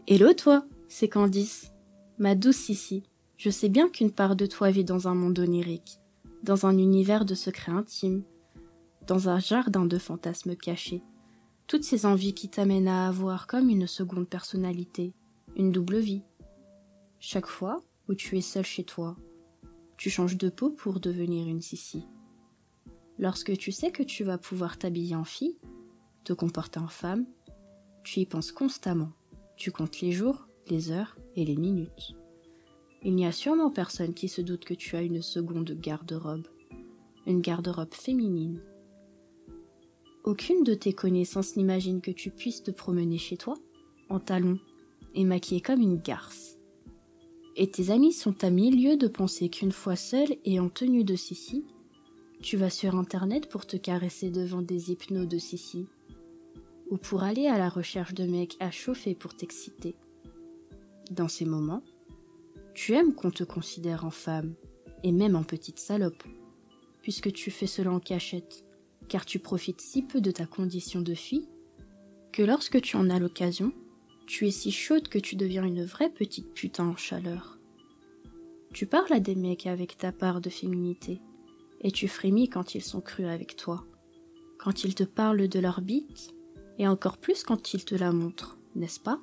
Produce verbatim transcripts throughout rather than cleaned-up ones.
Hello toi, c'est Candice. Ma douce Sissi, je sais bien qu'une part de toi vit dans un monde onirique, dans un univers de secrets intimes, dans un jardin de fantasmes cachés. Toutes ces envies qui t'amènent à avoir comme une seconde personnalité, une double vie. Chaque fois où tu es seule chez toi, tu changes de peau pour devenir une Sissi. Lorsque tu sais que tu vas pouvoir t'habiller en fille, te comporter en femme, tu y penses constamment. Tu comptes les jours, les heures et les minutes. Il n'y a sûrement personne qui se doute que tu as une seconde garde-robe, une garde-robe féminine. Aucune de tes connaissances n'imagine que tu puisses te promener chez toi, en talons, et maquillée comme une garce. Et tes amis sont à mille lieues de penser qu'une fois seule et en tenue de Sissi, tu vas sur internet pour te caresser devant des hypnos de Sissi, ou pour aller à la recherche de mecs à chauffer pour t'exciter. Dans ces moments, tu aimes qu'on te considère en femme, et même en petite salope, puisque tu fais cela en cachette, car tu profites si peu de ta condition de fille, que lorsque tu en as l'occasion, tu es si chaude que tu deviens une vraie petite putain en chaleur. Tu parles à des mecs avec ta part de féminité, et tu frémis quand ils sont crus avec toi, quand ils te parlent de leur bite, et encore plus quand ils te la montrent, n'est-ce pas?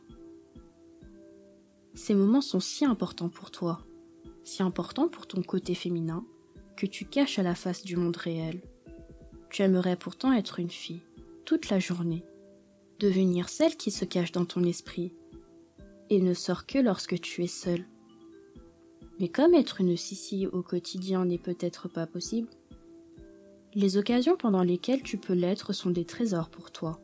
Ces moments sont si importants pour toi, si importants pour ton côté féminin, que tu caches à la face du monde réel. Tu aimerais pourtant être une fille, toute la journée, devenir celle qui se cache dans ton esprit, et ne sort que lorsque tu es seule. Mais comme être une Sissi au quotidien n'est peut-être pas possible, les occasions pendant lesquelles tu peux l'être sont des trésors pour toi.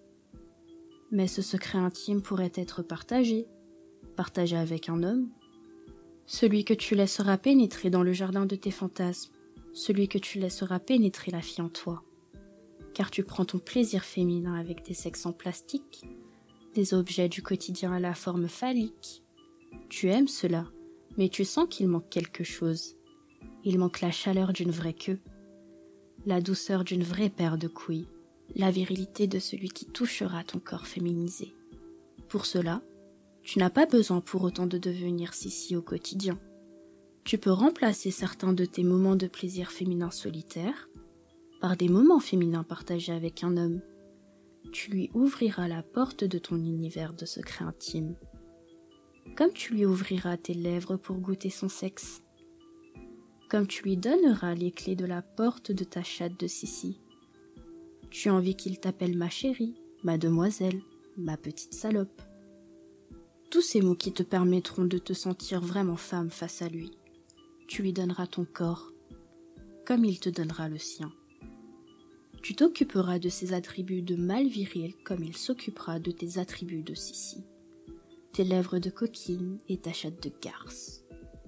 Mais ce secret intime pourrait être partagé, partagé avec un homme, celui que tu laisseras pénétrer dans le jardin de tes fantasmes, celui que tu laisseras pénétrer la fille en toi, car tu prends ton plaisir féminin avec des sexes en plastique, des objets du quotidien à la forme phallique. Tu aimes cela, mais tu sens qu'il manque quelque chose. Il manque la chaleur d'une vraie queue, la douceur d'une vraie paire de couilles, la virilité de celui qui touchera ton corps féminisé. Pour cela, tu n'as pas besoin pour autant de devenir Sissi au quotidien. Tu peux remplacer certains de tes moments de plaisir féminin solitaire par des moments féminins partagés avec un homme. Tu lui ouvriras la porte de ton univers de secrets intimes, comme tu lui ouvriras tes lèvres pour goûter son sexe, comme tu lui donneras les clés de la porte de ta chatte de Sissi. Tu as envie qu'il t'appelle ma chérie, ma demoiselle, ma petite salope. Tous ces mots qui te permettront de te sentir vraiment femme face à lui. Tu lui donneras ton corps, comme il te donnera le sien. Tu t'occuperas de ses attributs de mâle viril comme il s'occupera de tes attributs de Sissi, tes lèvres de coquine et ta chatte de garce.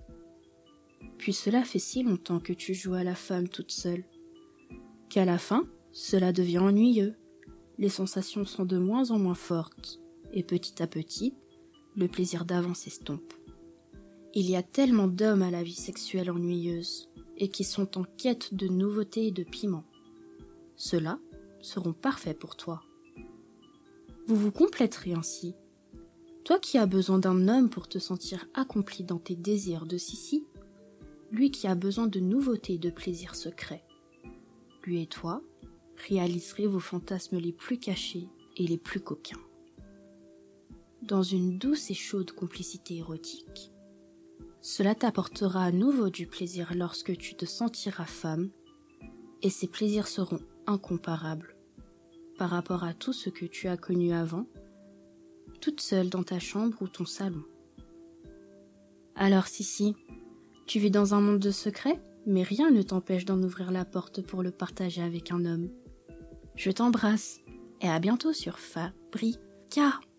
Puis cela fait si longtemps que tu joues à la femme toute seule, qu'à la fin, cela devient ennuyeux, les sensations sont de moins en moins fortes, et petit à petit, le plaisir d'avant s'estompe. Il y a tellement d'hommes à la vie sexuelle ennuyeuse, et qui sont en quête de nouveautés et de piment. Ceux-là seront parfaits pour toi. Vous vous compléterez ainsi. Toi qui as besoin d'un homme pour te sentir accompli dans tes désirs de Sissi, lui qui a besoin de nouveautés et de plaisirs secrets. Lui et toi réaliserez vos fantasmes les plus cachés et les plus coquins. Dans une douce et chaude complicité érotique, cela t'apportera à nouveau du plaisir lorsque tu te sentiras femme, et ces plaisirs seront incomparables par rapport à tout ce que tu as connu avant, toute seule dans ta chambre ou ton salon. Alors Sissi, tu vis dans un monde de secrets, mais rien ne t'empêche d'en ouvrir la porte pour le partager avec un homme. Je t'embrasse et à bientôt sur Fabrica.